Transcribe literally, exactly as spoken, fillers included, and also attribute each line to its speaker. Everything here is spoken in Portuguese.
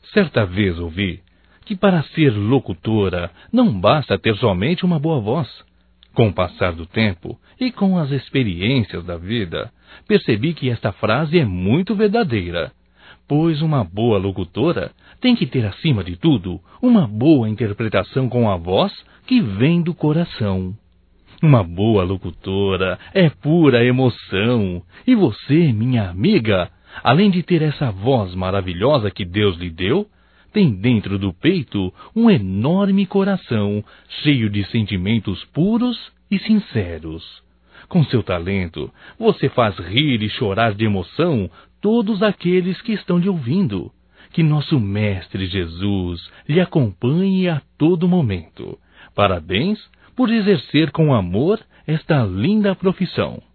Speaker 1: Certa vez ouvi que para ser locutora não basta ter somente uma boa voz. Com o passar do tempo e com as experiências da vida, percebi que esta frase é muito verdadeira, pois uma boa locutora tem que ter, acima de tudo, uma boa interpretação com a voz que vem do coração. Uma boa locutora é pura emoção, e você, minha amiga, além de ter essa voz maravilhosa que Deus lhe deu, tem dentro do peito um enorme coração cheio de sentimentos puros e sinceros. Com seu talento, você faz rir e chorar de emoção todos aqueles que estão lhe ouvindo. Que nosso Mestre Jesus lhe acompanhe a todo momento. Parabéns por exercer com amor esta linda profissão.